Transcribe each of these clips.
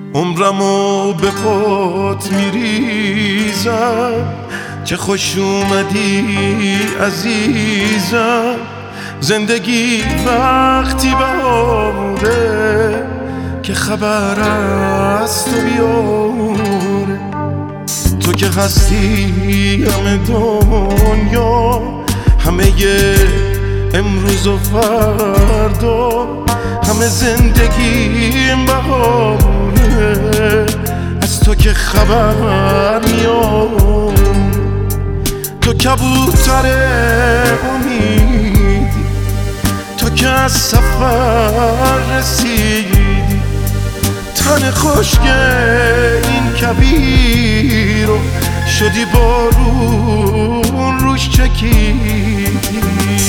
عمرمو به پات میریزم چه خوش اومدی عزیزم. زندگی وقتی بهاره که خبر از تو بیاره. تو که هستی همه دنیا، همه امروز و فردا، همه زندگیم بهاره از تو که خبر میاد. تو کبوتر امیدی، تو که از سفر رسیدی، تن خشک این کبیر رو شدی بارون روش چکیدی.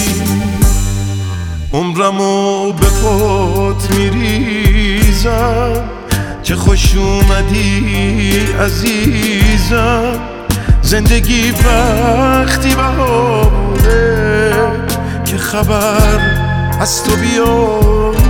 عمرمو به پات میریزم چه خوش اومدی عزیزم. زندگی وقتی بهاره که خبر از تو بیاره.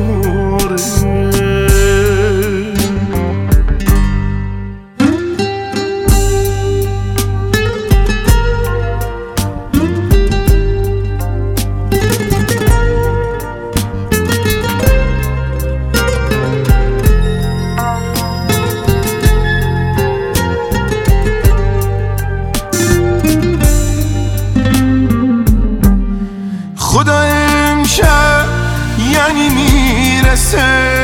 خدا امشب یعنی میرسه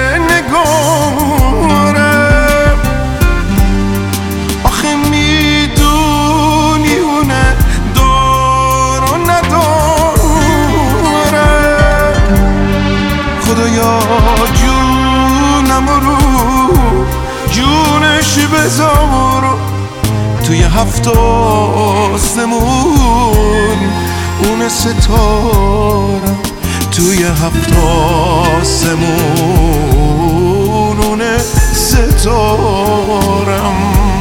نگارم، آخه میدونی اونه دار و ندارم. خدایا جونم رو جونش بذار توی هفت آسمون اون ستارم، توی هفت آسمون اون ستارم.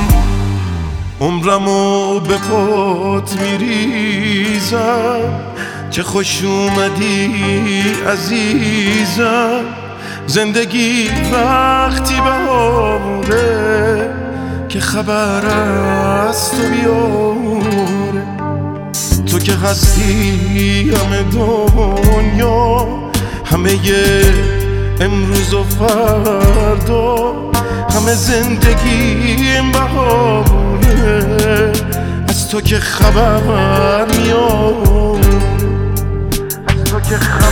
عمرمو به پات میریزم چه خوش اومدی عزیزم. زندگی وقتی بهاره که خبر از تو بیاره. تو که هستی همه دنیا، همه امروز و فردا، همه زندگیم بهاره از تو که خبر میاد. از تو که